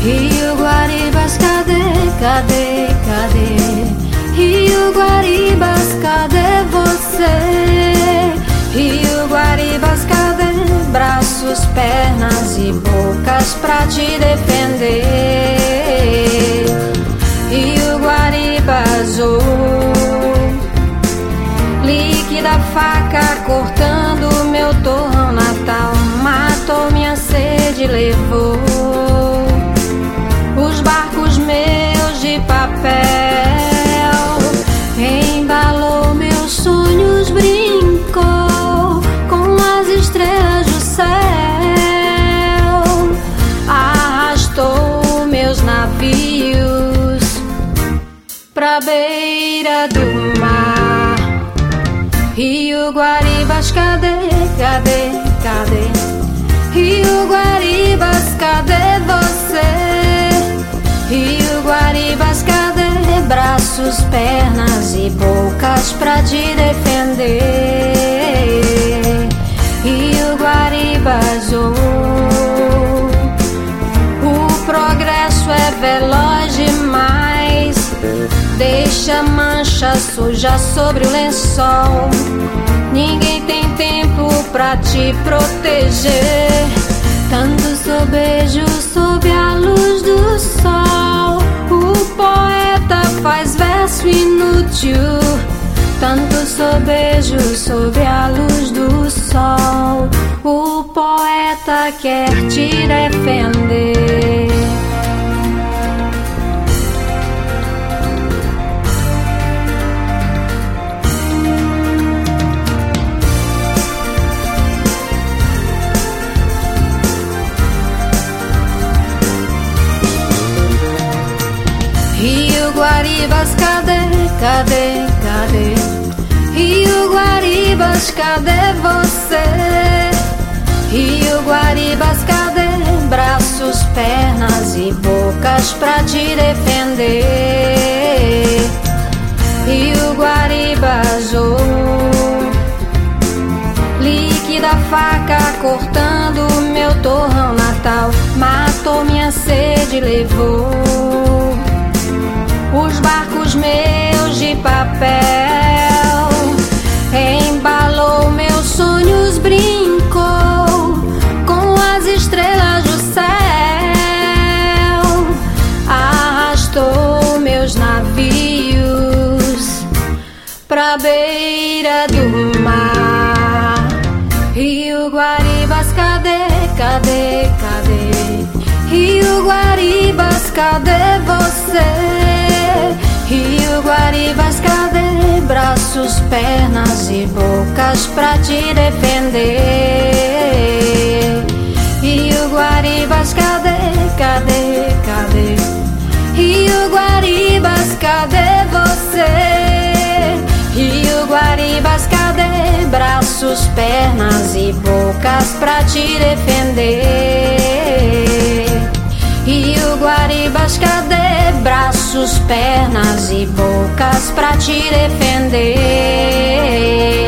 Rio Guaribas, cadê, cadê, cadê? Rio Guaribas, cadê você? Rio Guaribas, cadê? Braços, pernas e bocas pra te defender. Rio Guaribas, líquida faca cortando meu torrão natal. Matou minha sede, levou os barcos meus de papel. Embalou meus sonhos, brincou com as estrelas do céu. Arrastou meus navios pra beira do mar. Rio Guaribas, cadê, cadê, cadê? Rio Guaribas, cadê você? Rio Guaribas, cadê? Braços, pernas e bocas pra te defender. Rio Guaribas, o progresso é veloz demais. Deixa mancha suja sobre o lençol. Ninguém tem tempo pra te proteger. Tanto sobejo sob a luz do sol. O poeta faz verso inútil. Tanto sobejo sob a luz do sol. O poeta quer te defender. Rio Guaribas, cadê, cadê, cadê? Rio Guaribas, cadê você? Rio Guaribas, cadê? Braços, pernas e bocas pra te defender. Rio Guaribas, líquida faca cortando meu torrão natal. Matou minha sede, levou os barcos meus de papel. Embalou meus sonhos, brincou com as estrelas do céu. Arrastou meus navios pra beira do mar. Rio Guaribas, cadê, cadê, cadê? Rio Guaribas, cadê você? Rio Guaribas, cadê? Braços, pernas e bocas pra te defender. Rio Guaribas, cadê, cadê, cadê? Rio Guaribas, cadê você? Rio Guaribas, cadê? Braços, pernas e bocas pra te defender. Rio Guaribas, cadê? Braços, pernas e bocas pra te defender.